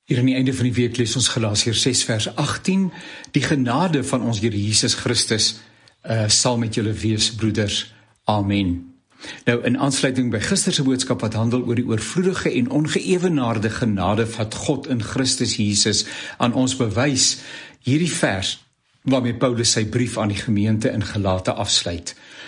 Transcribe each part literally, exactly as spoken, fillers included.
Hier aan die einde van die week lees ons Galasiërs ses vers agttien. Die genade van ons Here Jesus Christus uh, sal met julle wees, broeders. Amen. Nou, in aansluiting by gister se boodskap wat handel oor die oorvloedige en ongeëwenaarde genade wat God in Christus Jesus aan ons bewys, hierdie vers waarmee Paulus sy brief aan die gemeente in Galate afsluit.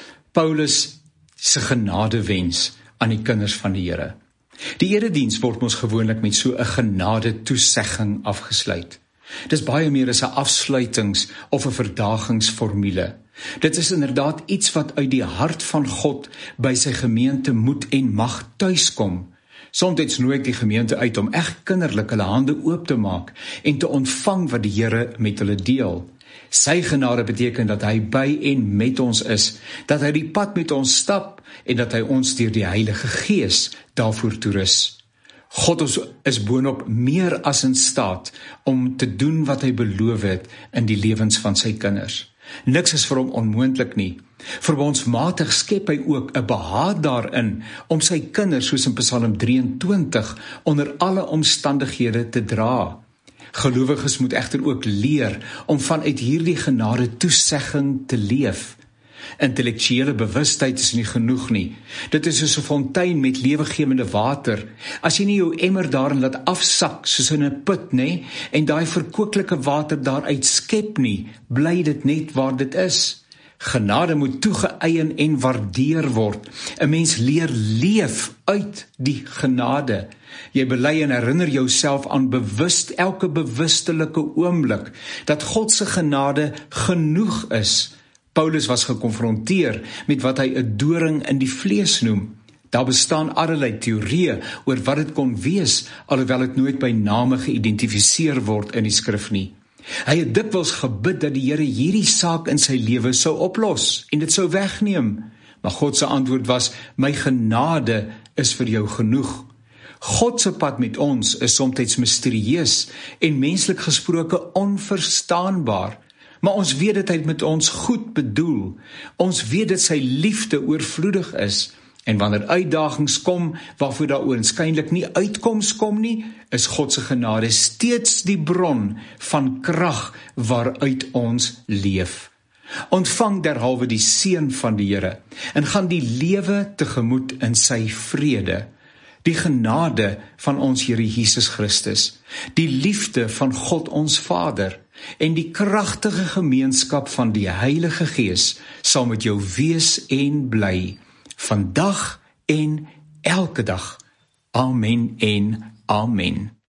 Paulus se genade wens aan die kinders van die Here. Die erediens word ons gewoonlik met so 'n genade toesegging afgesluit. Dis baie meer as 'n afsluitings- of 'n verdagingsformule. Dit is inderdaad iets wat uit die hart van God by sy gemeente moet en mag tuiskom. Soms nooi ek die gemeente uit om echt kinderlik hulle hande oop te maak en te ontvang wat die Here met hulle deel. Sy genade beteken dat hy by en met ons is, dat hy die pad met ons stap en dat hy ons deur die Heilige Gees daarvoor toerus. God is boonop meer as in staat om te doen wat hy beloof het in die lewens van sy kinders. Niks is vir hom onmoontlik nie. Verbondsmatig skep hy ook 'n behaag daarin om sy kinders, soos in Psalm drieëntwintig, onder alle omstandighede te dra. Gelowiges moet egter ook leer om vanuit hierdie genade toesegging te leef. Intellektuele bewustheid is nie genoeg nie. Dit is soos 'n fontein met lewegewende water. As jy nie jou emmer daarin laat afsak soos in 'n put, nê, en daai verkwikkelike water daaruit skep nie, bly dit net waar dit is. Genade moet toegeëien en waardeer word. 'n Mens leer leef uit die genade. Jy bely en herinner jouself aan bewust elke bewustelike oomblik dat God se genade genoeg is. Paulus was gekonfronteer met wat hy 'n doring in die vlees noem. Daar bestaan allerlei teorieë oor wat dit kon wees, alhoewel dit nooit by name geïdentifiseer word in die skrif nie. Hy het dikwels gebid dat die Here hierdie saak in sy lewe sou oplos en dit sou wegneem. Maar God se antwoord was: my genade is vir jou genoeg. God se pad met ons is soms misterieus en menslik gesproke onverstaanbaar. Maar ons weet dat hy met ons goed bedoel. Ons weet dat sy liefde oorvloedig is. En wanneer uitdagings kom, waarvoor daar oënskynlik nie uitkoms kom nie, is God se genade steeds die bron van krag waaruit ons leef. Ontvang derhalwe die seën van die Here en gaan die lewe tegemoet in sy vrede. Die genade van ons Here Jesus Christus, die liefde van God ons Vader en die kragtige gemeenskap van die Heilige Gees sal met jou wees en bly, vandag en elke dag. Amen en amen.